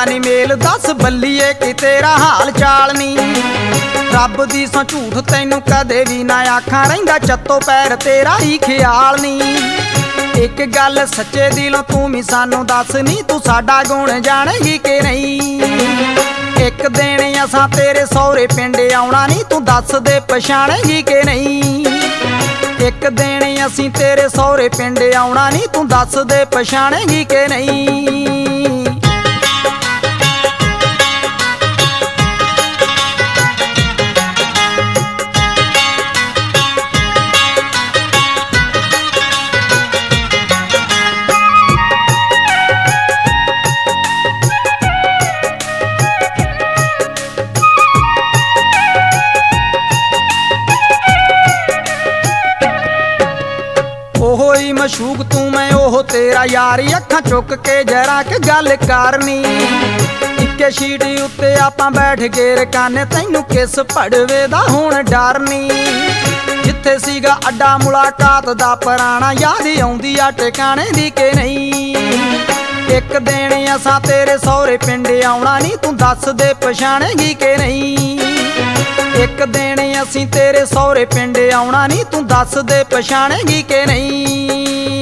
नी mail दस बल्लीए कि तेरा हाल चाल नी। रब दी सौ झूठ तैनू कदे भी ना आखां रहिंदा चत्तो पैर तेरा ही ख्याल नी। एक गल सच्चे दिलों तू भी सानू दस नी तू साडा गुण जानेगी कि नहीं। एक दिन असां तेरे सौरे पिंड आउणा नी तू दस दे पछाणेगी कि नहीं। एक दिन असीं तेरे सौरे पिंड आउणा नी तू दस दे पछाणेगी कि नहीं। ओही मशूक तू मैं ओह तेरा यारी अखां चुक के जरा के गल करनी। इक्के शीट उत्ते आपां बैठ के रकाने तैनू किस पड़वे दा हुण डर नी। जिथे सीगा अड्डा मुलाकात दा पुराना याद आउंदी आ टिकाणे दी कि नहीं। एक दिन असां तेरे सौरे पिंड आउणा नी तू दस दे पछाणेगी कि नहीं। एक दिन असीं तेरे सौरे पिंड आउणा नी तू दस दे पछाणेगी कि नहीं।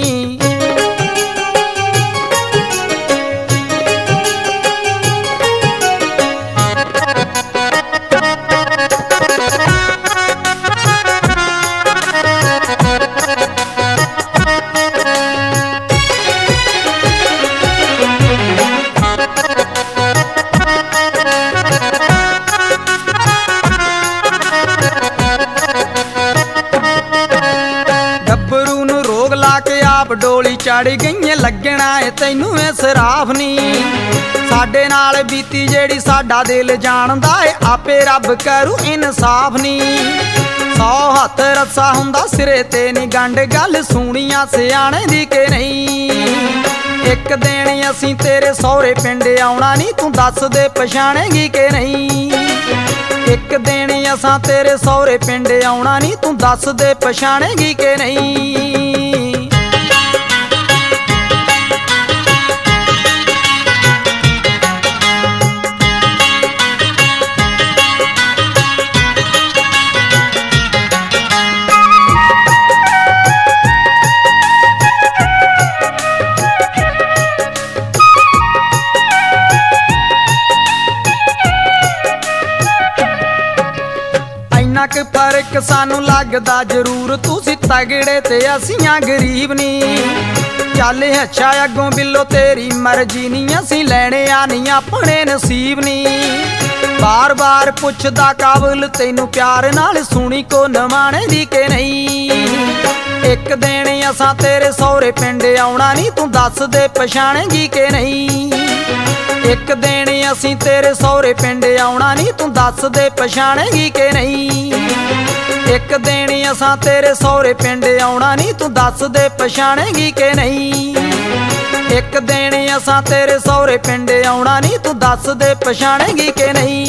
आप डोली चढ़ गई लगना है तैनू सराफ नी। साडे नाल बीती जेड़ी साडा दिल जानदा है आपे रब करू इंसाफ नी। 100 हथ रस्सा हुंदा सिरे ते नी गंढ गल सुनिया सियाणे दी कि नहीं। एक दिन असीं तेरे सौरे पिंड आउणा नी तू दस दे पछाणेगी कि नहीं। एक दिन असां तेरे सौरे पिंड आउणा नी तू दस दे पछाणेगी कि नहीं। फर्क सानू लगदा जरूर तुसी तगड़े ते असियां गरीब नी। चल अच्छा अगों बिलो तेरी मर्जी नी असीं लैणे आनी अपने नसीब नी। बार बार पुछदा काबल तैनू प्यार नाल सुनी को नवाणे दी कि नहीं। एक दिन असां तेरे सौरे पिंड आउणा नी तू दस दे पछाणेगी कि नहीं। एक दिन असीं तेरे सौरे पिंड आउणा नी तू दस दे पछाणेगी कि नहीं। एक दिन असां तेरे सौरे पिंड आउणा नी तू दस दे पछाणेगी कि नहीं। एक दिन असां तेरे सौरे पिंड आउणा नी तू दस दे पछाणेगी कि नहीं।